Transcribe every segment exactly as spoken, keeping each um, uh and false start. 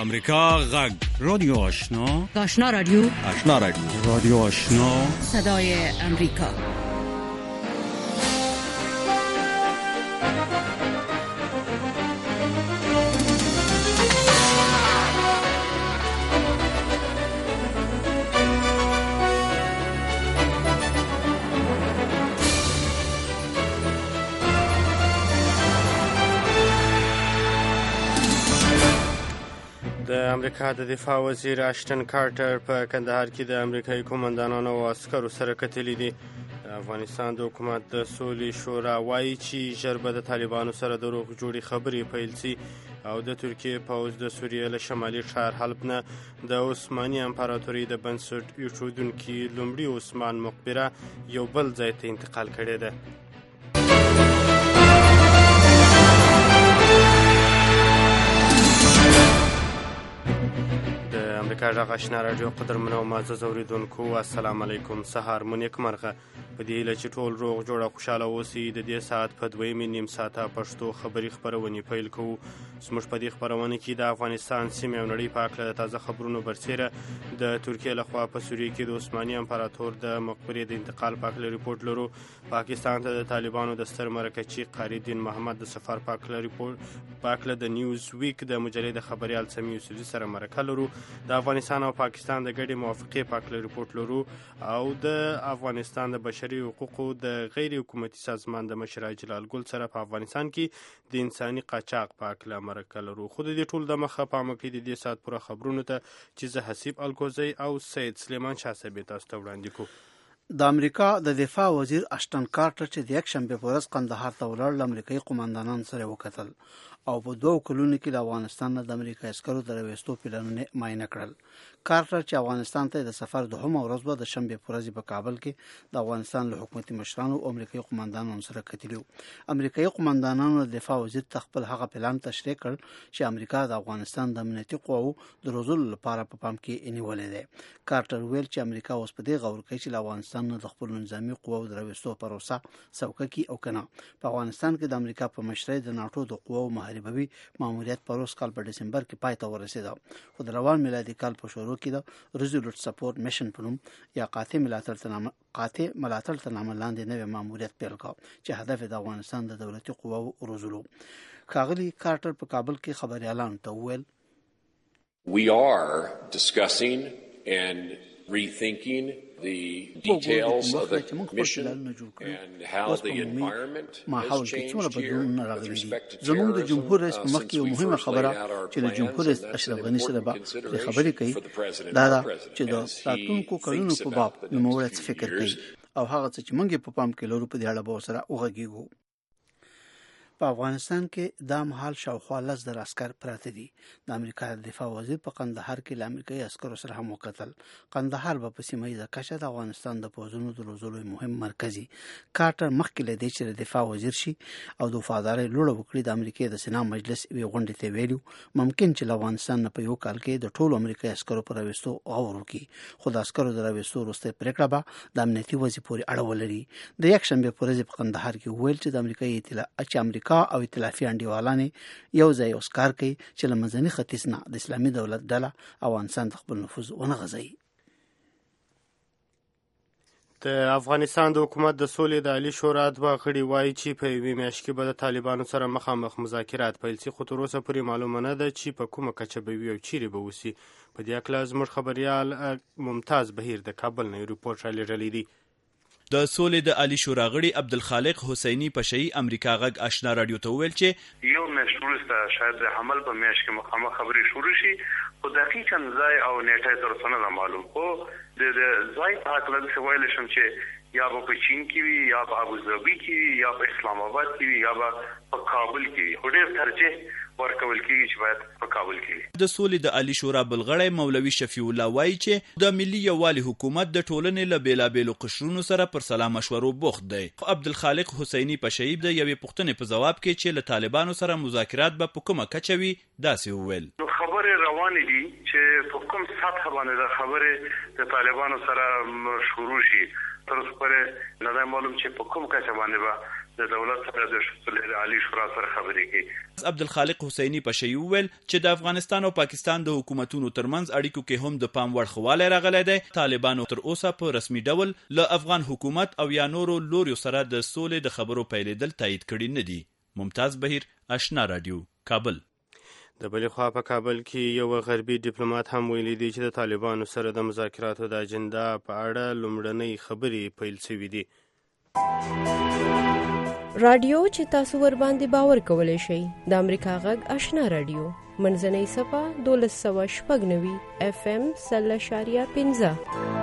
امریکا غږ رادیو آشنا آشنا رادیو آشنا رادیو رادیو آشنا صدای امریکا. د امریکا د دفاع وزیر اشټن کارټر په کندهار کې د امریکایي قومندانانو او عسکرو سره کتلي دي. د افغانستان د حکومت د سولې شورا وایي چې ژر به د طالبانو سره د روغ جوړې خبرې پیل شي او د ترکیې پوځ د سوریې له شمالي ښار حلب نه د عثماني امپراتورۍ د بنسټ ایښودونکي لومړي عثمان مقبره یو بل ځای ته انتقال کړې ده. د امریکا غږ آشنا راډیو قدرمنو او معزز اورېدونکو السلام علیکم. سهار مو نیکمرغه. په دې هیله چې ټول روغ جوړ او خوشحاله اوسئ د دې ساعت په دویمې نیم ساعته پښتو خبري خپرونې پیل کوو. زموږ په دې خپرونه کې د افغانستان سیمې او نړۍ په هکله د تازه خبرونو برسېره د ترکیې لخوا په سوریې کې د عثماني امپراتور د مقبرې د انتقال په هکله ریپورټ لرو. پاکستان ته د طالبانو د ستر مرکچي قاری دین محمد د سفر په هکله ریپورټ په هکله د نیوز ویک د مجلې د خبریال سمیع یوسفزي سره مرکه لرو. د افغانستان او پاکستان د ګډې موافقې په هکله ریپورټ لرو او د افغانستان د بشري حقوقو د غیر حکومتي سازمان د مشر جلال ګل سره په افغانستان کې د انساني قاچاق په هکله مرکه لرو. خو د دې ټول د مخه په عامه کې د دې ساعت پوره خبرونو ته چې زه حسیب الکوزی او سید سلیمان شاه صاحب تاسو ته وړاندې کوو. د امریکا د دفاع وزیر اشټن کارټر چې د یکشنبې په ورځ قندهار ته ولاړ له امریکایي قومندانانو سره وکتل او په دوه کلونو کې د افغانستان نه د امریکا عسکرو د راوستو پلانونه معاینه کړل. کارټر چې افغانستان ته د سفر دوهمه ورځ وه د شنبې په ورځ په کابل کې د افغانستان له حکومتي مشرانو او امریکایي قومندانانو سره کتلي وو. امریکایي قومندانانو د دفاع وزیر ته خپل هغه پلان تشریح کړ چې امریکا د افغانستان د امنیتي قواو د روزلو لپاره په پام کې نیولې ده. کارټر ویل چې امریکا اوس په دې غور کوي چې له افغانستان نه د خپل نظامي قواو د راوستو پروسه څوکه کې او کنه. په افغانستان کې د امریکا په مشرۍ د ناټو د قواو محاربوي ماموریت په روز کال په دسمبر کې پای ته ورسېده. خو د روان میلادي کال په شروع کې د ریزولوټ سپورټ میشن په نوم یا قاطع ملاتړ تنامه قاطع ملاتړ تنامه لاندې نوې ماموریت پیل کړ چې هدف د افغانستان د دولتي قواو روزلو. ښاغلي کارټر په کابل کې خبريالانو ته وویل We are discussing and rethinking the details of the mission and how the environment has changed here with respect to terrorism. Uh, since we first laid out our plans, and that's an important consideration for the President and the President as he thinks about the next few years. او هغه څه چې موږ په پام کې لرو په دې اړه به سره وغږیږو. په افغانستان کې دا مهال شاوخوا لس زره عسکر پراته دي. د امریکا د دفاع وزیر په قندهار کې له امریکایي عسکرو سره هم وکتل. قندهار به په سیمه ییزه کچه د افغانستان د پوځونو د روزلو مهم مرکزي. کارټر مخکې له دې چې د دفاع وزیر شي او د وفادارۍ لوړه وکړي د امریکا د سنا مجلس یوې غونډې ته ویلو ممکن چې له افغانستان نه په یو کال کې د ټولو امریکایي عسکرو پر راوستو غور وکړي. خو د عسکرو د راوستو وروستۍ پرېکړه به د امنیتي وضع پورې اړه ولري. د یکشنبې په ورځ په قندهار کې وویل چې د امریکایي اطلاع چې امریکا او ائتلافي انډیوالانې یو ځای اوس کار کوي چې له منځني ختیځ نه د اسلامي دولت ډله افغانستان د خپل نفوذ ونه غځوي. د افغانستان د حکومت د سولې د عالي شورا دوه غړي وایي چې په یوې میاشت کې به د طالبانو سره مخامخ مذاکرات پیل شي، خو تر اوسه پورې معلومه نه ده چې په کومه کچه به وي او چیرې به وشي. په دې هکله زموږ خبریال ممتاز بهیر د کابل نه ریپورټ رالیږلی دی. د سولې د عالی شورا غړي عبدالخالق حسینی پشئی امریکا غږ آشنا رادیو ته ویل چې یو میاشت وروسته شاید د حمل په میاشت کې مخامخ خبرې شروع شي، خو دقیقاً ځای او نیټه تر اوسه نه معلوم. خو د ځای په هکله داسې ویلی شم چې یا به په چین کې وي، یا په ابوظبي کې وي، یا په اسلام آباد کې وي، یا به په کابل کې وي. خو ډېر ترجیح ورکول کېږي چې باید په کابل کې وي. د سولې د عالی شورا بلغړی مولوي شفیع الله وایي چې د ملي یووالي حکومت د ټولنې له بېلابېلو قشرونو سره پر سلا مشورو بوخت دی. عبدالخالق حسینی پشئی د یوې پوښتنې په ځواب کې چې له طالبانو سره مذاکرات به په کومه کچه وي داسې وویل. خبرې روانې دي چې په کوم سطح باندې د خبرې د طالبانو سره شروع شي، تر اوسه پورې نه ده معلوم چې په کوم کچه باندې به د دولت سره د عالی شورا سره خبرې کوي. عبدالخالق حسینی پشي وویل چې د افغانستان او پاکستان د حکومتونو ترمنځ اړیکو کې هم د پام وړ خواله راغلی دی. طالبانو تر اوسه په رسمي ډول له افغان حکومت او یا نورو لوریو سره د سولې د خبرو پیلېدل تایید کړي نه دي. ممتاز بهیر، آشنا رادیو، کابل. د بلې خوا په کابل کې یو غربي ډیپلوماټ هم ویلي دی چې د طالبانو سره د مذاکراتو د اجنډا په اړه لومړنۍ خبرې پیل شوې دي. رادیو چې تاسو ور باندې باور کولای شئ د امریکا غږ آشنا رادیو منځنۍ صفه دولس سوه شپږ نوي اف ام سل اشاریه پنځه.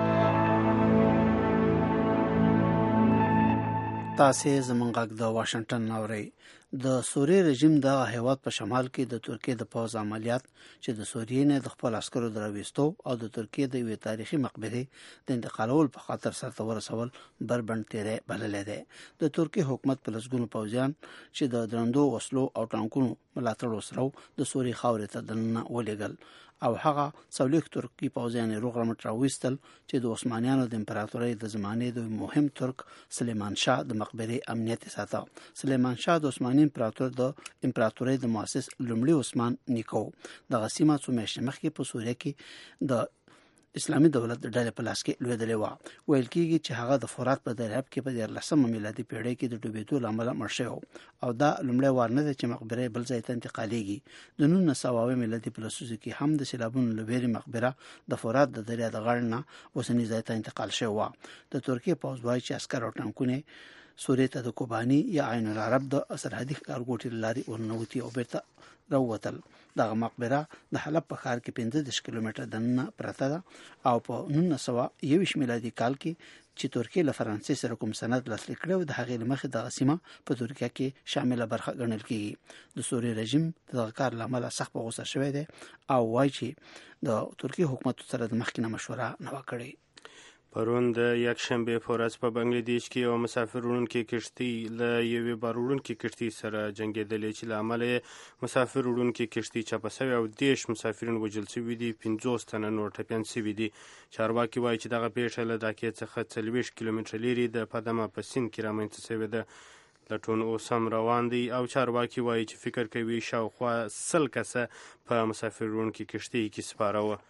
تاسې زموږ غږ د واشنگټن اورئ. د سوریې رژیم د هیواد په شمال کې د ترکیې د پوځ عملیات چې د سوریې نه د خپل عسکرو د راویستو او د ترکیې د یوې تاریخي مقبرې د انتقالولو په خاطر سرته ورسول بربند تیری بللی دی. د ترکیې حکومت په لسګونو پوځیان چې د درندو وسلو او ټانکونو ملاتړ وسره د سوریې خاورې ته دننه ولېږل او هغه څلوېښت ترکي پوځیان یې روغ رمټ راویستل چې د عثمانیانو د امپراتورۍ د زمانې د مهم ترک سلیمان شاه د مقبرې امنیت ساته. سلیمان شاه د عثماني امپراتور د امپراتورۍ د مؤسس لومړي عثمان نیکو. دغه سیمه څو میاشتې مخکې په سوریه کې د اسلامي دولت د ډلې په لاس کې لوېدلې وه. ویل کېږي چې هغه د فرات په دریاب کې په دیارلسمه میلادي پیړۍ کې د ډوبېدو له امله مړ شوی او دا لومړی وار نه دی چې مقبره بل ځای ته انتقالېږي. د نولس سوه اویا میلادي په لسیزو کې هم د سیلابونو له ویرې مقبره د فرات د دریا د غاړې نه اوسني ځای ته انتقال شوې وه. د ترکیې پوځ وایي چې عسکر او ټانکونه سوریې ته د کوباني یا عین العرب د سرحدي ښارګوټي له لارې ورننوتي او بیرته راووتل. دغه مقبره د حلب په ښار کې پنځه دېرش کیلومتره دننه پرته ده او په نولس سوه یوویشت میلادي کال کې چې ترکیې له فرانسې سره کوم سند لاسلیک کړی و د هغې له مخې دغه سیمه په ترکیه کې شامله برخه ګڼل کېږي. د سوریې رژیم د دغه کار له امله سخت په غوسه شوی دی او وایي چې د ترکیې حکومت سره د مخکې نه مشوره نه وه کړې. پرون د یکشنبې په ورځ په بنګلادیش کې یو مسافر وړونکې کښتۍ له یوې بار وړونکې کښتۍ سره جنګېدلې چې له امله یې مسافر وړونکې کښتۍ چپه شوې او دېرش مسافرین وژل شوي دي، پنځوس تنه نور ټپیان شوي دي. چارواکي وایي چې دغه پیښه له ډاکې څخه څلوېښت کیلومتره لرې د پدمه په سیند کې رامنځته شوې ده. لټون اوس هم روان دی او چارواکي وایي چې فکر کوي شاوخوا سل کسه په مسافر وړونکې کښتۍ کې سپاره وه.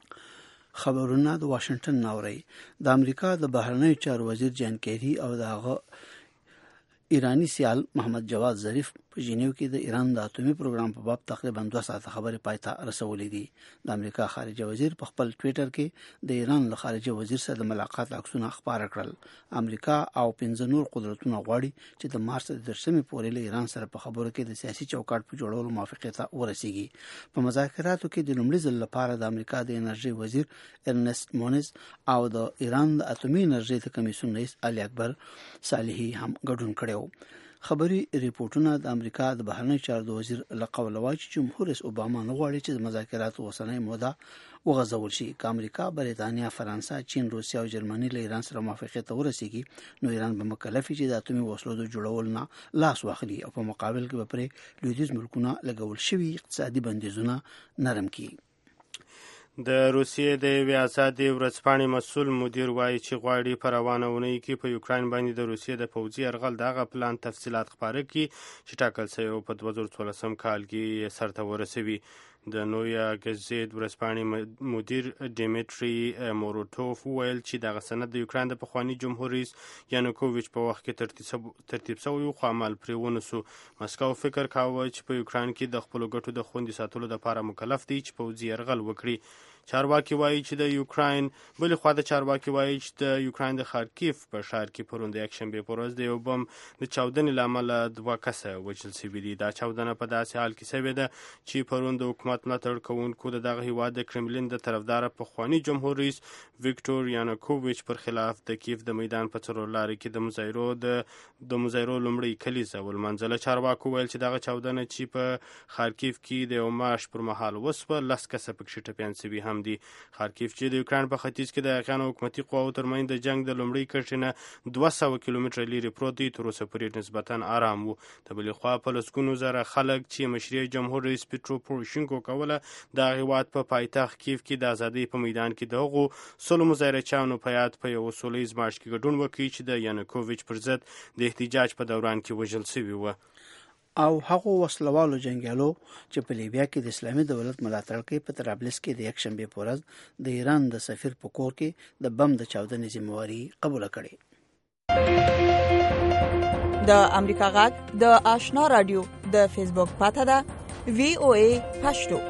خبرونه د واشنگټن اورئ. د امریکا د بهرنیو چارو وزیر جان کیری او د هغه ایرانی سیال محمد جواد ظریف په ژینیو کې د ایران د اټومي پروګرام په باب تقریبا دوه ساعته خبرې پای ته رسولې دي. د امریکا خارجه وزیر په خپل ټویټر کې د ایران له خارجه وزیر سره د ملاقات عکسونه خپاره کړل. امریکا او پنځه نور قدرتونه غواړي چې د مارچ د دېرشمې پورې له ایران سره په خبرو کې د سیاسي چوکاټ په جوړولو موافقې ته ورسیږي. په مذاکراتو کې د لومړي ځل لپاره د امریکا د انرژي وزیر ارنست مونز او د ایران د اټومي انرژي د کمیسیون رئیس علي اکبر صالحي هم ګډون کړی. خبري ریپورتونه د امریکا د بهرنیو چارو د وزیر له قوله وایي چې جمهور رئیس اوباما نه غواړي چې د مذاکراتو اوسنۍ موده وغځول شي. که امریکا، بریتانیا، فرانسه، چین، روسیه او جرمني له ایران سره موافقې ته ورسیږي نو ایران به مکلف وي چې د اټومي وسلو د جوړولو نه لاس واخلي او په مقابل کې به پرې لویدیځ ملکونه لګول شوي اقتصادي بندیزونه نرم کړي. د روسیې د یوې آزادې ورځپاڼې مسؤل مدیر وایي چې غواړي په روانه اونۍ کې په یوکراین باندې د روسیې د پوځي یرغل د هغه پلان تفصیلات خپاره کړي چې ټاکل شوی په دوه زره څوارلسم کال کې سرته ورسوي. د نویا ګزیت ورځپاڼې مدیر ډیمیټري موروټوف وویل چې دغه سند د یوکراین د پخواني جمهور رئیس یانوکوویچ په وخت کې ترتیب شوی خو عمل پرې ونه سو. مسکو فکر کاوه چې په یوکراین کې د خپلو ګټو د خوندي ساتلو لپاره مکلف دی چې پوځي یرغل وکړي. چارواکي وایي چې د یوکراین بلې خوا د چارواکي وایي چې د یوکراین د خارکیف په ښار کې پرون د یکشنبې په ورځ د یو بم د چاودنې له امله دوه کسه وژل شوي دي. دا چاودنه په داسې حال کې شوې ده چې پرون د حکومت ملاتړ کوونکو د دغه هیواد د کرملین د طرفداره پخواني جمهور رئیس ویکټور یانوکوویچ پر خلاف د کیف د میدان په څلور لارې کې د مظاهرو د د مظاهرو لومړۍ کلیزه ولمانځله. چارواکو ویل چې دغه چاودنه چې په خارکیف کې د یو مارش پر مهال وسوه لس کسه پکې ټپیان شوي هم ناکام دي. خارکیف چې د یوکران په ختیځ کې د افغان حکومتي قواو ترمنځ د جنگ د لومړۍ کرښې نه دوه سوه کیلومتره لرې پروت دی، تر اوسه پورې نسبتا آرام و. د بلې خوا په لسګونو زره خلک چې مشري جمهور رئیس پیټرو پوروشینکو کوله د هېواد په پایتخت کیف کې د ازادۍ په میدان کې د هغو سلو مظاهرچیانو په یاد په یو سوله ییز مارچ کې ګډون وکړي چې د یانوکوویچ پر ضد د احتجاج په دوران کې وژل شوي وو. او هغو وسلوالو جنګیالو چې په لیبیا کې د اسلامي دولت ملاتړ کوي په طرابلس کې د یک شنبې په ورځ د ایران د سفیر په کور کې د بم د چاودنې ذمہواري قبول کړې. د امریکا غږ د آشنا رادیو د فیسبوک پاته ده وی او ای پښتو.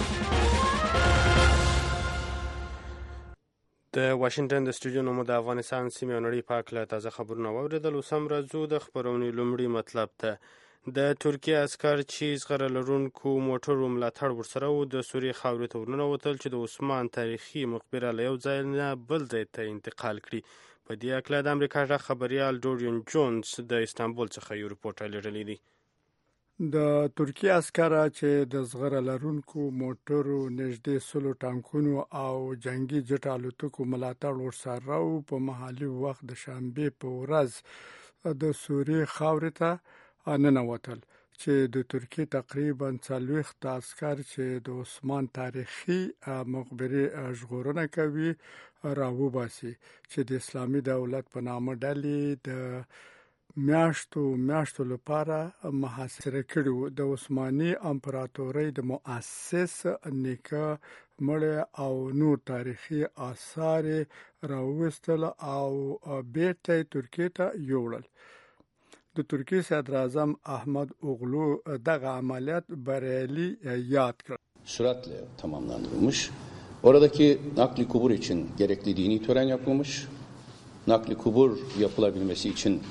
د واشنگټن د سټوډیو نومو د افغانستان سیمې او نړۍ په هکله تازه خبرونه واورېدل. اوس هم راځو د خپرونې لومړي مطلب ته. د ترکیې عسکر چې زغره لرونکو موټرو ملاتړ ورسره و د سوریې خاورې ته ورننوتل چې د عثمان تاریخي مقبره له یو ځای نه بل ځای ته انتقال کړي. په دې هکله د امریکا غږ خبریال ډورین جونز د استانبول څخه یو رپورټ رالیږلی دی. د ترکیې عسکر چې د زغره لرونکو موټرو نږدې سلو ټانکونو او جنگي جټ الوتکو ملاتړ ورسره و په محلي وخت د شنبې په ورځ د سوریې خاورې ته ننوتل چې د ترکیې تقریبا څلوېښت عسکر چې د عثمان تاریخي مقبرې ژغورنه کوي راوباسي چې د اسلامي دولت په نامه ډلې د میاشتو میاشتو لپاره محاصره کړي وو. د عثماني امپراتورۍ د مؤسس نیکه مړی او نور تاریخي آثار راوستل او بیرته ترکیې ته یوړل. د ترکیې صدر اعظم احمد اوغلو دغه عملیات بریالي یاد کړ. Süratle tamamlandırılmış. Oradaki nakli kubur için gerekli dini tören yapılmış. Nakli kubur yapılabilmesi için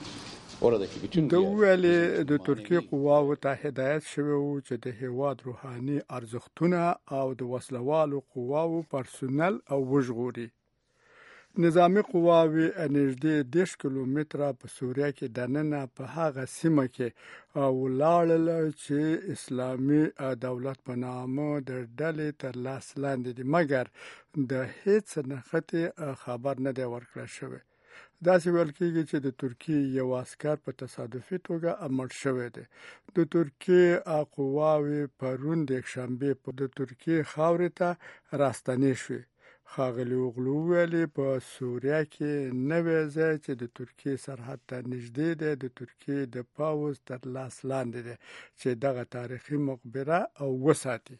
د ویلې د ترکیې قواو ته هدایت شوی و چې د هیواد روحاني ارزښتونه او د وسلوالو قواو پرسونل او وژغوري. نظامی قواوی نږدې دېرش کیلومتره په سوریه کې دننه په هغه سیمه کې ولاړل چې اسلامي دولت په نامه د ډلې تر لاس لاندې دي، مګر د هیڅ نښتې خبر نه دی ورکړل شوی. داسې ویل کېږي چې د ترکیې یو عسکر په تصادفي توګه مړ شوی دی. د ترکیې قواوې پرون د یکشنبې په د ترکیې خاورې ته راستنې شوې. ښاغلي اوغلو ویلې په سوریه کې نوی ځای چې د ترکیې سرحد ته نږدې دی د ترکیې د پوځ تر لاس لاندې دی چې دغه تاریخي مقبره او وساتي.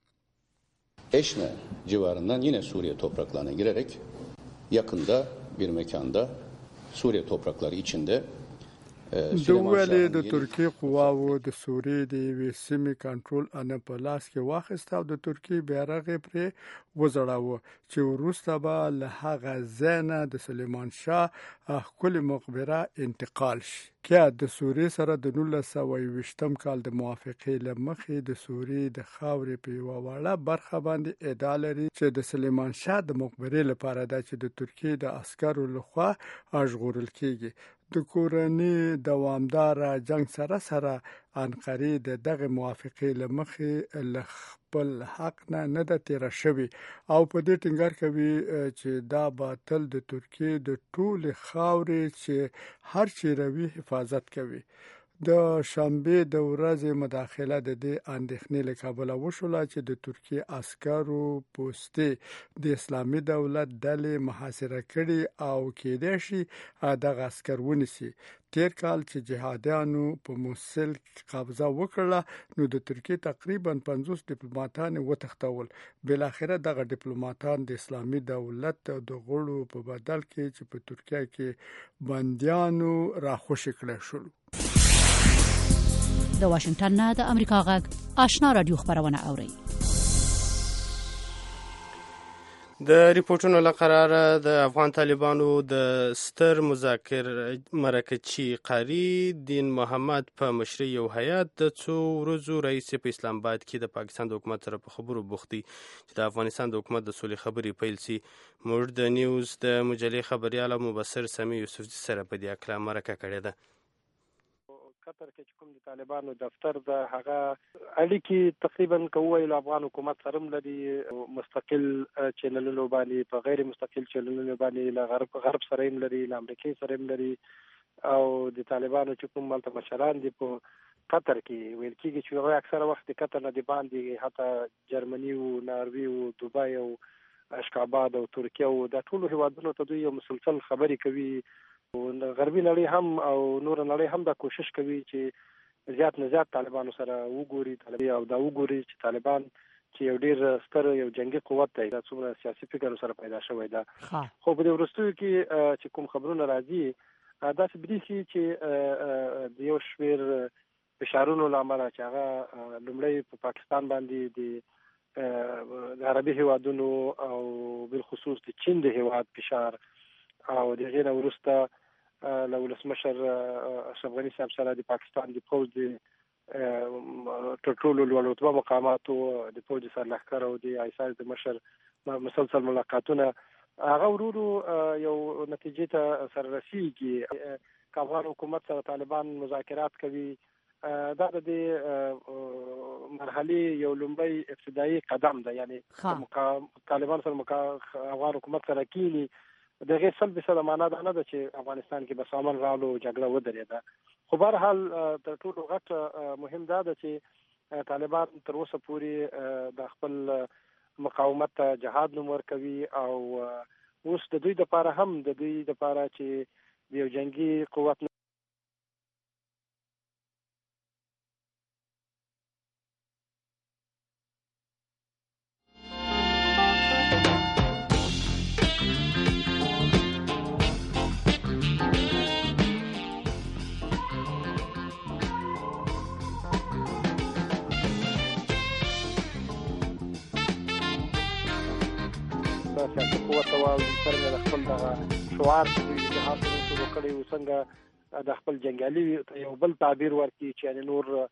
Eşme civarından yine Suriye topraklarına girerek yakında bir mekanda Suriye toprakları içinde د ویلې د ترکیې قواو د سوریې د یوې سیمې کنټرول ان په لاس کې واخیست او د ترکیې بیرغ پرې وځړاوه چې وروسته به له هغه ځای نه د سلیمان شاه ښکلې مقبره انتقال شي. کیا د سوریې سره د نولس سوه یوویشتم کال د موافقې له مخې د سوریې د خاورې په یوه وړه برخه باندې ادعا لري چې د سلیمان شاه د مقبرې لپاره ده چې د ترکیې د عسکرو لخوا ژغورل کیږي. د کورني دوامدار جنگ سره سره انقرې د دغه موافقې له مخې له خپل حق نه نه ده تیره شوې او په دې ټینګار کوي چې دا به تل د ترکیې د ټولې خاورې چې هر چیرې وي حفاظت کوي. د شنبې د ورځې مداخله د دې اندېښنې له کبله وشوله چې د ترکیې عسکرو پوستې د اسلامي دولت ډلې محاصره کړي او کېدای شي دغه عسکر ونیسي. تیر کال چې جهادیانو په موسل قبضه وکړه نو د ترکیې تقریبا پنځوس ډیپلوماټان وتښتول. بالاخره دغه ډیپلوماټان د اسلامي دولت د غړو په بدل کې چې په ترکیه کې بندیانو راخوشي کړل شول. د واشنگټن نه د امریکا غږ آشنا رادیو خبرونه اوري. د ریپورتونو له قراره د افغان طالبانو د ستر مذاکر مرکچی قاری دین محمد په مشرۍ یو هیات د څو ورځو راهیسې په اسلام آباد کې د پاکستان د حکومت سره په خبرو بوخت دي چې د افغانستان د حکومت د سولې خبرې پیل شي. موږ د نیوز د مجلې خبریال او مبصر سمیع یوسفزي سره په دې اړه مرکه کړې ده. قطر کې چې کوم د طالبانو دفتر د هغه اړیکې تقریبا کوي له افغان حکومت سره لري، مستقل چینلونو باندې په غیر مستقل چینلونو باندې له غرب غرب سره لري، له امریکا سره لري، او د طالبانو چې کوم ملته مشران دي په قطر کې ویل کېږي چې هغه اکثره وخت د قطر نه دی باندې حتی جرمني او ناروی او دوبای او اشکاباد او ترکیه او د ټولو هیوادونو ته دوی مسلسل خبرې کوي. غربي نړۍ هم او نور نړۍ هم دا کوشش کوي چې زیات نه زیات طالبانو سره وګوري طالبان او دا وګوري چې طالبان چې یو ډیر ستر یو جنگي قوت دی، دا څومره سیاسي فکر سره پیدا شوی دا. خو په دې وروستیو کې چې کوم خبرونه راځي دا چې بریښي چې د یو شمېر فشارونو لامل چې هغه لومړی په پاکستان باندې د د عربي هیوادونو او بالخصوص د چین د هیواد فشار او د هغې نه وروسته له ولسمشر اشرف غني صاحب سره د پاکستان د پوځ د تر ټولو لوړ رتبه مقاماتو د پوځ سرلښکر او د آی اس آی د مشر مسلسل ملاقاتونه هغه ورورو یو نتیجې ته سره رسیږي. که افغان حکومت سره طالبان مذاکرات کوي دا د مرحلې یو لومړی ابتدایي قدم ده، یعنی طالبان سره افغان حکومت سره کینی د هغې سل فیصده معنا دا نه ده چې افغانستان کې بس امن راغلو جګړه ودرېده. خو بهرحال تر ټولو غټ مهم دا ده چې طالبان تر اوسه پورې د خپل مقاومت ته جهاد نوم ورکوي او اوس د دوی دپاره هم د دوی دپاره چې د یو جنګي قوت سیاسي قوت او څنګه د خپل دغه شعار چې د جهاد په نوم شروع کړی و څنګه د خپل جنګیالي یو بل تعبیر ورکړي چې یعنې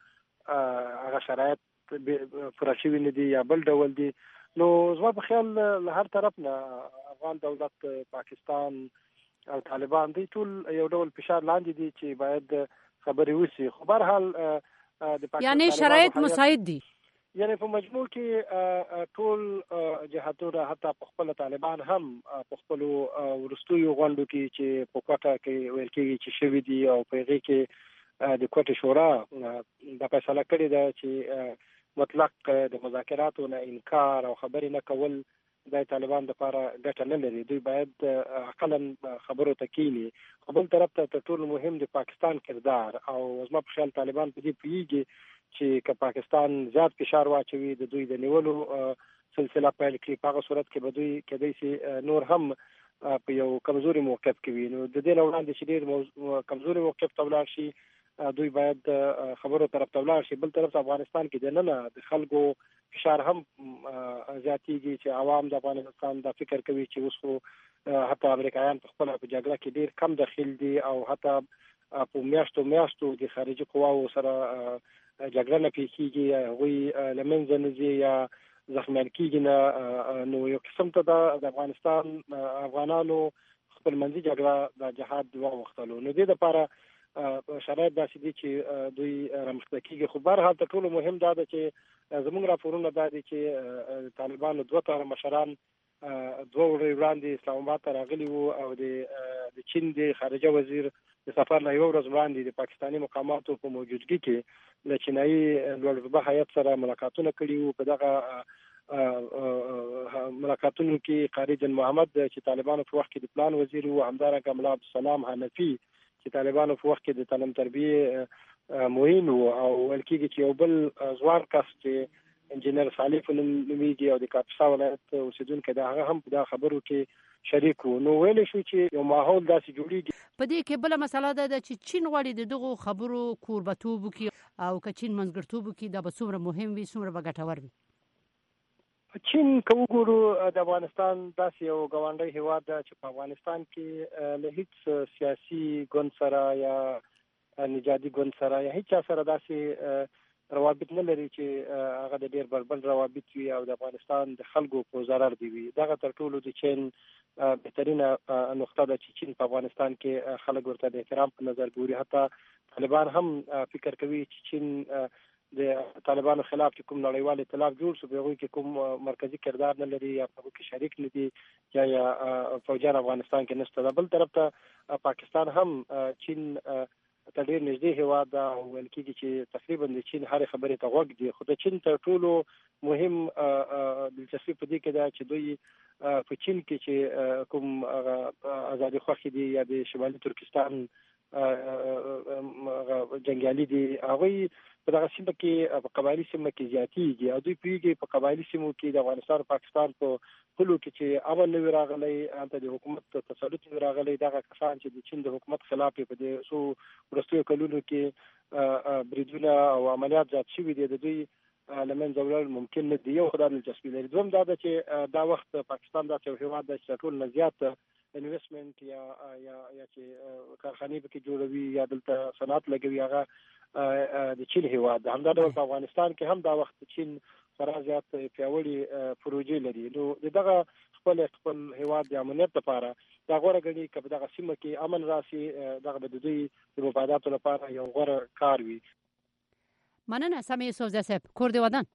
نور هغه شرایط پوره شوي نه دي یا بل ډول دي. نو زما په خیال له هر طرف نه افغان دولت، پاکستان او طالبان دوی ټول یو ډول فشار لاندې دي چې باید خبرې وشي. خو بهرحال د پاکستان یعنی شرایط مساعد دي، یعنی په مجموع کې ټول جهاتونه حتی په خپل طالبان هم په خپل وروستیو غونډو کې چې په کوټه کې ویل کېږي چې شوي دي او په هغې کې د کوټې شورا دا فیصله کړې ده چې مطلق د مذاکراتو نه انکار او خبرې نه کول د طالبان لپاره ګټه نه لري. دوی باید اقلا خبرو ته کینی. خو بل طرف ته تر ټولو مهم د پاکستان کردار او زما په خیال طالبان په دې پوهېږي چې که پاکستان زیات فشار واچوي د دوی د نیولو سلسله پیل کړي، په هغه صورت کې به دوی کېدای شي نور هم په یو کمزوري موقف کې وي. نو د دې نه وړاندې چې ډېر کمزوري موقف ته ولاړ شي دوی باید خبرو طرف ته ولاړ شي. بل طرف ته افغانستان کې دننه د خلکو فشار هم زیاتېږي چې عوام د افغانستان دا فکر کوي چې اوس خو حتی امریکایان په خپله په جګړه کې ډېر کم دخیل دي او حتی په میاشتو میاشتو د خارجي قواو سره جګړه نه پیښیږي، هغوی له منځه نه ځي یا زخمیان کېږي نه. نو یو قسم ته د افغانستان افغانانو خپلمنځي جګړه د جهاد واوښتلو. نو دې دپاره شرایط داسې دي چې دوی رامخته کېږي. خو بهرحال تر ټولو مهم دا ده چې زموږ راپورونه دا دي چې طالبانو دوه تنه مشران دوه ورځې وړاندې اسلام آباد ته راغلي وو او د چین د خارجه وزیر د سفر نه یوه ورځ وړاندې د پاکستاني مقاماتو په موجودګي کې له چینایي لوړ رتبه هیات سره ملاقاتونه کړي وو. په دغه ملاقاتونو کې قاري جن محمد چې طالبانو په وخت کې د پلان وزیر وو، همدارنګه ملا عبدالسلام حنفي چې طالبانو په وخت کې د تعلیم تربیې معین وو، او ویل کېږي چې یو بل ځوان کس چې انجینر صالح په نوم نومیږي او د کاپیسا ولایت اوسېدونکی دی، هغه هم په دا خبرو کې شریک وو. نو ویلی شو چې یو ماحول داسې جوړېږي. په دې کې بله مسله دا ده چې چین غواړي د دغو خبرو کوربتوب وکړي او که چین منځګړیتوب وکړي دا به څومره مهم وي، څومره به ګټور وي؟ چین که وګورو د افغانستان داسې یو ګاونډی هیواد ده چې په افغانستان کې له هیڅ سیاسي ګوند سره یا نژادي ګوند سره یا هیڅ چا سره داسې روابط نه لري چې هغه د ډیر بربند روابط وي او د افغانستان د خلکو په ضرر دی وي. دغه تر ټولو د چین بهترینه نقطه ده چې چین په افغانستان کې خلک ورته د احترام په نظر ګوري. حتی طالبان هم فکر کوي چې چین د طالبانو خلاف چې کوم نړیوال ائتلاف جوړ شو په هغوی کې کوم مرکزي کردار نه لري یا په هغوی کې شریک نه دي یا یا فوجیان افغانستان کې نشته. د بل طرف ته پاکستان هم چین ته ډېر نږدې هېواد ده او ویل کېږي چې تقریبا د چین هرې خبرې ته غوږ دي. خو د چین تر ټولو مهم دلچسپي په دې کې ده چې دوی په چین کې چې کوم ازادي خوښې دي یا د شمالي ترکستان جنګیالي دي هغوی په دغه سیمه کې په قبایلي سیمه کې زیاتېږي او دوی پوهېږي په قبایلي سیمو کې د افغانستان او پاکستان په پولو کې چې امن نه وي راغلی، هلته د حکومت تسلط نه وي راغلی، دغه کسان چې د چین د حکومت خلاف په دې څو وروستیو کلونو کې بریدونه او عملیات زیات شوي دي، د دوی له منځه وړل ممکن نه دي. یو خو دا دلچسپي لري. دویم دا ده چې دا وخت پاکستان داسې یو هېواد ده چې ټول نه زیات انویسټمنټ یا یا یا چې کارخانې پکې جوړوي یا دلته صنعت لګوي هغه د چین هېواد ده. همدا ډول په افغانستان کې هم دا وخت چین خورا زیات پیاوړي پروژې لري. نو د دغه خپل خپل هېواد د امنیت لپاره دا غوره ګڼي که په دغه سیمه کې امن راسي، دغه به د دوی د مفاداتو لپاره یو غوره کار وي. مننه سامي یوسفزی صاحب، کور دې ودان.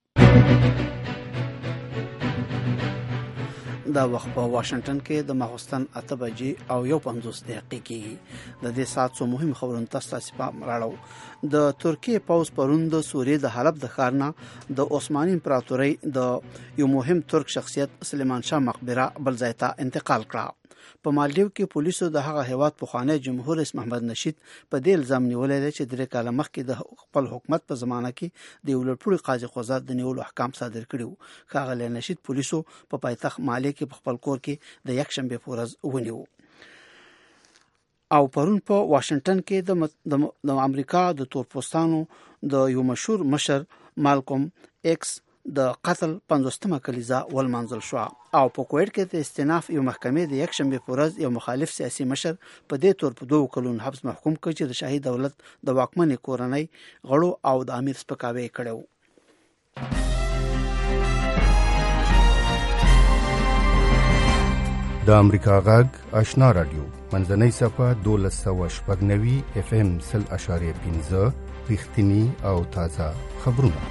دا وخت په واشنگټن کې د ماخوستن اته بجې او یو پنځوس دقیقې کېږي. د دې ساعت څو مهم خبرونه تاسو ته پام راړو. د ترکیې پوځ پرون د سوریې د حلب د ښار نه د عثماني امپراتورۍ د یو مهم ترک شخصیت سلیمان شاه مقبره بل ځای ته انتقال کړه. په مالدیو کې پولیسو د هغه هیواد پخوانی جمهور رئیس محمد نشید په دې الزام نیولی دی چې درې کاله مخکې د خپل حکومت په زمانه کې د یو لوړپوړي قاضي قضات د نیولو احکام صادر کړي وو. ښاغلی نشید پولیسو په پایتخت مالي کې په خپل کور کې د یکشنبې په ورځ ونیو. او پرون په واشنگټن کې د امریکا د تورپوستانو د یو مشهور مشر مالکوم ایکس د قتل پنځوستمه کلیزه ولمانځل شوه. او په کویټ کې د استیناف یو محکمې د یکشنبې په ورځ یو مخالف سیاسي مشر په دې تور په دوه کلونو حبس محکوم کړ چې د شاهي دولت د واکمنې کورنۍ غړو او د امیر سپکاوی کړی و. د امریکا غږ آشنا رادیو منځنۍ صفحه دولس سوه شپږ نوي اف ام سل اشاریه پنځه رښتیني او تازه خبرونه.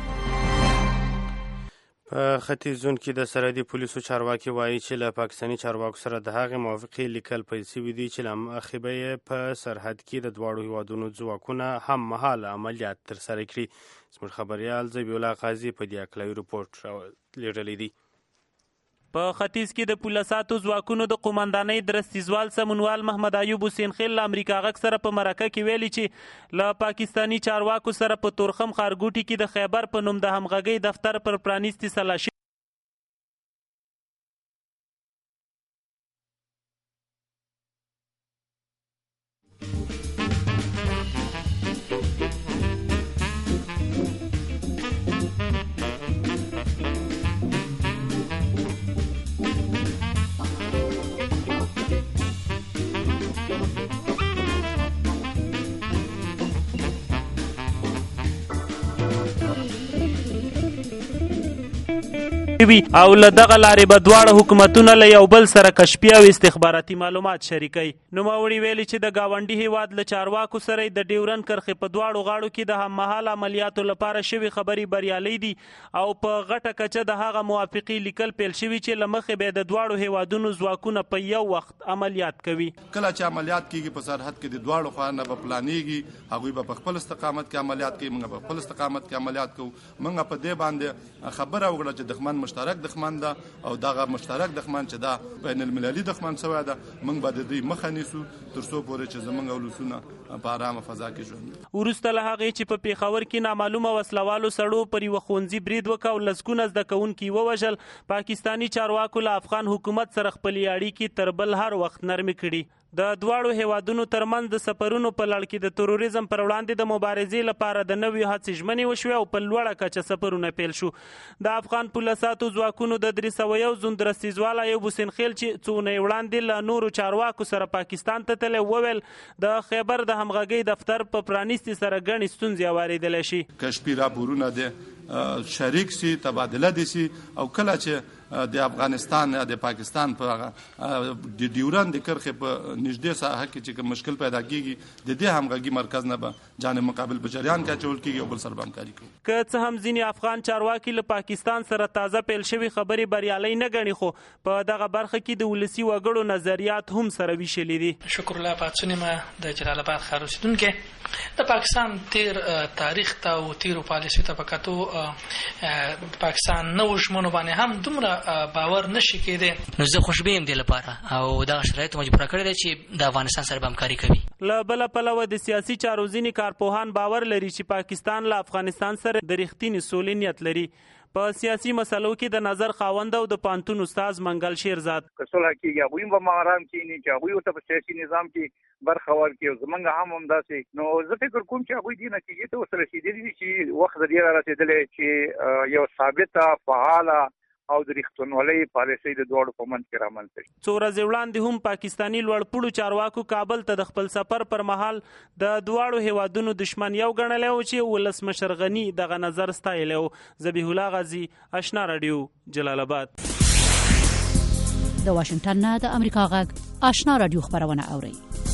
په ختیځون کې د سرحدي پولیسو چارواکي وایي چې له پاکستاني چارواکو سره د هغې موافقې لیکل پیل شوي دي چې له مخې به یې په سرحد کې د دواړو هیوادونو ځواکونه هم مهاله عملیات ترسره کړي. زموږ خبریال ذبیح الله قاضي په دې هکله رپورټ لیږلی دی. په ختیځ کې د پولیساتو ځواکونو د قومندانۍ درستیزوال سمونوال محمد ایوب حسین خیل له امریکا غږ سره په مرکه کې ویلي چې له پاکستاني چارواکو سره په تورخم ښارګوټي کې د خیبر په نوم د همغږۍ دفتر پر پرانیستي سلا وي او له دغه لارې به دواړه حکومتونه له یو بل سره کشفي او استخباراتي معلومات شریکوي. نوموړي ویلي چې د ګاونډي هیواد له چارواکو سره د ډیورن کرښې په دواړو غاړو کې د هممهاله عملیاتو لپاره شوي خبرې بریالۍ دي او په غټه کچه د هغه موافقې لیکل پیل شوي چې له مخې به د دواړو هیوادونو ځواکونه په یو وخت عملیات کوي. کله چې عملیات کیږي په سرحد کې د دواړو خوا نه به پلانېږي، هغوی به په خپل استقامت کې عملیات کوي، موږ په خپل استقامت کې عملیات کوو. موږ په دې باندې خبره وکړه چې دښمن مشترک دښمن ده او دغه مشترک دښمن چې دا بین المللي دښمن شوی ده، موږ به د دوی مخه نیسو تر څو پورې چې زموږ اولسونه په ارامه فضا کې ژوند. وروسته له هغې چې په پېښور کې نامعلومه وسلوالو سړو پر یوه ښوونځي برید وکړ او لسګونه زده کوونکي ووژل، پاکستاني چارواکو له افغان حکومت سره خپلې اړیکې تر بل هر وخت نرمې کړي. د دواړو هیوادونو ترمنځ د سفرونو په لړ کې د تروریزم پر وړاندې د مبارزې لپاره د نویو هڅې ژمنې وشوې او په لوړه کچه سفرونه پیل شو. د افغان پولیسو ځواکونو د درې سوه یو زون درستیزواله ایوب حسین خیل چې څو اونۍ وړاندې له نورو چارواکو سره پاکستان ته تللی وویل د خیبر د همغږۍ دفتر په پرانیستي سره ګڼې ستونزې اورېدلی شي. کشفي راپورونه د شریک سي تبادله دي سي او کله چې د افغانستان یا د پاکستان په د ډیورند کرښې په نږدې ساحه کې چې مشکل پیدا کیږي د دې همغږي مرکز نه به جانب مقابل په جریان کې اچول کیږي او بل سره به همکاري کوي. که څه هم ځینې افغان چارواکي له پاکستان سره تازه پیل شوي خبرې بریالۍ نه ګڼي خو په دغه برخه کې د ولسي وګړو نظریات هم سره ویشلي دي. شکر الله پاتسونی ما د جلال آباد ښار اوسیدونکی د پاکستان تیر تاریخ ته او تیرو پالیسیو ته په کتو پاکستان نو ژمنو باندې هم دومره باور نشي کېدی. نو زه خوشبین دي لپاره او دغه شرایط مجبوره کړی دی چې د افغانستان سره به همکاري کوي. له بله پلوه د سیاسي چارو ځینې کارپوهان باور لري چې پاکستان له افغانستان سره د رښتینې سولې نیت لري. په سیاسي مسلو کې د نظر خاوند او د پانتون استاد منګل شیرزاد که صلح کېږي هغوی هم به آرام کښېني چې هغوی ورته په سیاسي نظام کې برخه ورکړي او زمونږ هم همداسې. نو زه فکر کوم چې هغوی دې نتیجې ته ورسره رسېدلي دي چې وخت د دې را رسېدلی چې یو ثابته فعاله او د رښتونولۍ پالیسۍ د دواړو په منځ کې رامنځته شي. څو ورځې وړاندې هم پاکستاني لوړپوړو چارواکو کابل ته د خپل سفر پر مهال د دواړو هیوادونو دشمن یو ګڼلی و چې ولسمشر غني دغه نظر ستایلی و. ذبیح الله غازي، اشنا راډیو، جلال آباد. د واشنګټن نه د امریکا غږ اشنا راډیو خبرونه اورئ.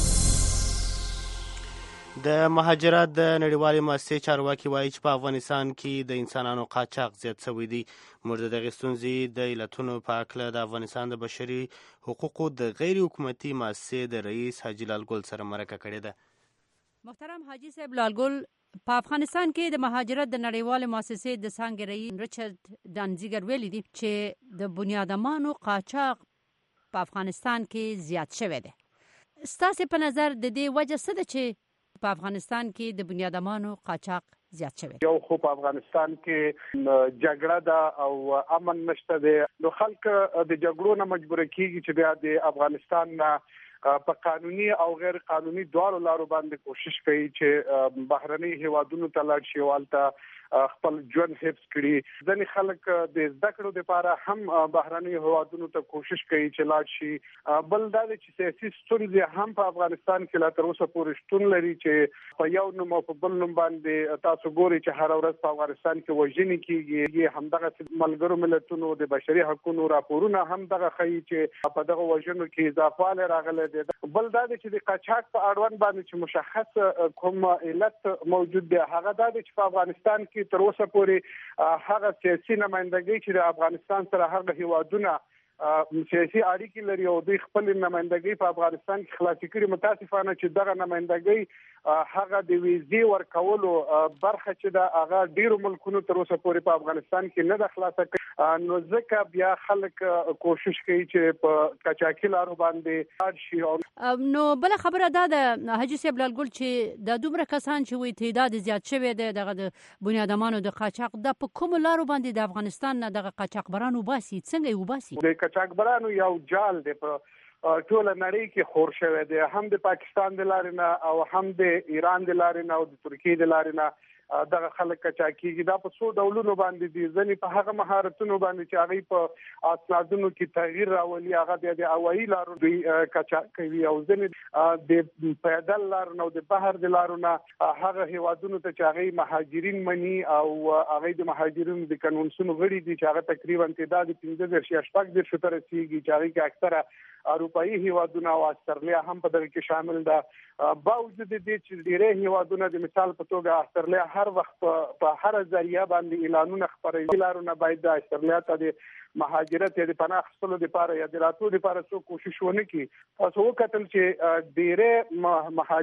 د مهاجرت د نړیوالې مؤسسې چارواکي وایي چې په افغانستان کې د انسانانو قاچاق زیات شوی دی. موږ د دغې ستونزې د علتونو په هکله د افغانستان د بشري حقوقو د غیر حکومتي مؤسسې د رئیس حاجي لال ګل سره مرکه کړې ده. محترم حاجي صاحب لال ګل، په افغانستان کې د مهاجرت د نړیوالې مؤسسې د څانګې رئیس ریچارډ دانزیګر ویلي دي چې د بنیادمانو قاچاق په افغانستان کې زیات شوی دی. ستاسې په نظر د دې وجه څه ده چې په افغانستان کې د بنیادمانو قاچاق زیات شوی؟ یو خو په افغانستان کې جګړه ده او امن نشته دی، نو خلک د جګړو نه مجبور کیږي چې بیا د افغانستان نه په قانوني او غیر قانوني دواړو لارو باندې کوشش کوي چې بهرني هیوادونو ته لاړ شي او هلته خپل ژوند حفظ کړي. ځینې خلک د زده کړو لپاره هم بهرني هیوادونو ته کوشش کوي چې لاړ شي. بل دا دی چې سیاسي ستونزې هم په افغانستان کې لا تر اوسه پورې شتون لري چې په یو نوم او په بل نوم باندې تاسو ګورئ چې هره ورځ په افغانستان کې وژنې کېږي. همدغه ملګرو ملتونو د بشري حقوقو راپورونه هم دغه ښیي چې په دغه وژنو کې اضافه والی راغلی دی. بل دا دی چې د قاچاق په اړوند باندې چې مشخص کوم علت موجود دی، هغه دا دی چې په افغانستان کې تر اوسه پورې هغه سیاسي نمائندګۍ چې د افغانستان سره هغه هیوادونه سیاسي اړیکې لري او دوی خپل نمائندګۍ په افغانستان کې خلاصې کړي. متاسفانه چې دغه نمائندګۍ هغه د ویزې ورکولو برخه چې ده هغه ډیرو ملکونو تر اوسه پورې په افغانستان کې نه ده خلاصه کړې، نو ځکه بیا خلک کوشش کوي چې په قاچاقي لارو باندې لاړ شي. نو بله خبره دا ده حاجي صاحب لال ګل چې د دومره کسان چې وایي تعداد زیات شوی دی دغه د بنیادمانو د قاچاق، دا په کومو لارو باندې د افغانستان نه دغه قاچاقبران وباسي؟ څنګه یې وباسي؟ د قاچاقبرانو یو جال دی په ټوله نړۍ کې خور شوی دی، هم د پاکستان د لارې نه او هم د ایران د لارې نه او د ترکیې د لارې نه دغه خلک قاچاقېږي. دا په څو ډولونو باندې دي. ځینې په هغه مهارتونو باندې چې هغوی په اسنادونو کې تغییر راولي، هغه بیا د هوایي لارو دوی قاچاق کوي، او ځینې د پیدل لارو نه او د بحر د لارو نه هغه هیوادونو ته چې هغوی مهاجرین مني او هغوی د مهاجرینو د کنونسونو غړي دي چې هغه تقریبا تعداد پنځه دېرش یا شپږ دېرشو ته رسېږي چې هغوی کې اکثره اروپایي هیوادونه او استرالیا هم په دغه کې شامل ده. باوجود دې چې ډېری هیوادونه د مثال په توګه استرالیا هر وخت په هر ذریعه باندې اعلانونه خپروي، لارونه باید د استرالیا ته د مهاجرت یا د پناه اخیستلو لپاره یا د راتلو لپاره څوک کوشش ونه کړي. تاسو وکتل چې ډېری مهاجرین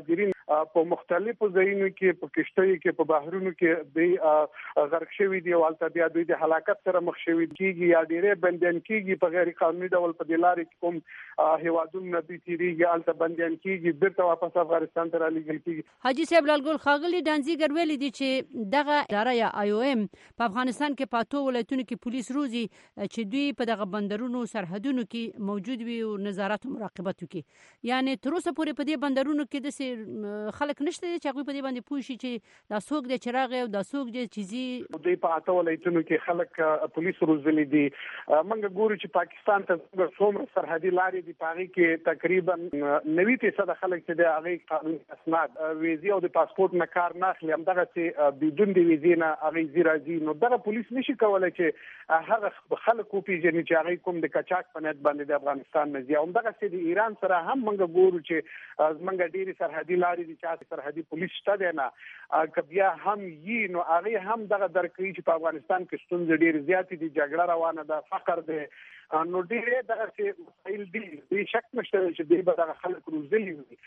په مختلفو ځایونو کې په کشتۍ کې په بحرونو کې د غرق شوی دی او البته بیا دوی د هلاکت سره مخ شوی کیږي یا ډېرې بندیان کیږي په غیر قانوني ډول په دلاري کوم هیوادونو دوی تیریږي البته بندیان کیږي بیرته واپس افغانستان ته رالیږل کیږي. حاجی صاحب لالګل خاغلی ډانزیګر ویلي دی چې دغه اداره یا آی او ام په افغانستان کې پاتو ولایتونو کې پولیس روزي چې دوی په دغه بندرونو سرحدونو کې موجود وي او نظارت او مراقبت وکړي. یعنی تر اوسه پورې په دې بندرونو کې د خلک نشته چې هغه په دې باندې پوه شي چې دا څوک د چراغ او دا څوک د چيزي دوی په اته ولایتونو کې خلک پولیس روزلي دي. موږ ګورو چې پاکستان ته څومره سرحدي لارې دي په هغه کې تقریبا نوي فیصد خلک چې د هغه قانوني اسناد ویزه او د پاسپورت نه کار نه اخلي همدغه چې بدون د ویزې نه هغه زیرازي نو دغه پولیس نشي کولای چې هغه خلک وپیژني چې هغه کوم د کچاک په نیت باندې د افغانستان نه ځي. همدغه چې د ایران سره هم موږ ګورو چې موږ ډېری سرحدي لارې دي چې سرحدي پولیس شته دی نه کبیا هم یې نو هغه هم دغه درکوي چې په افغانستان کې ستونزې ډېرې زیاتې دي جګړه روانه ده فقر دی نو ډېرې دغه چې مسایل دي بې شک نشته چې دوی به دغه خلک روزلي وي.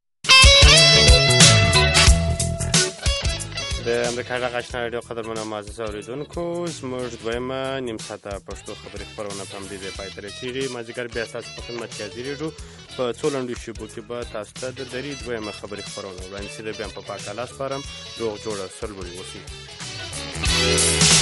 د امریکا غږ آشنا رادیو قدرمنو معزز اوریدونکو زموږ دویمه نیم ساعته پښتو خبري خپرونه په همدې ځای پای ته رسېږي. مازدیګر بیا ستاسو په خدمت کې حاضر یو په څو لنډو شېبو کې به تاسو ته د درې دویمه خبري خپرونه وړاندې شي. بیا په پاک الله سپارم روغ جوړ سرلوړي اوسئ.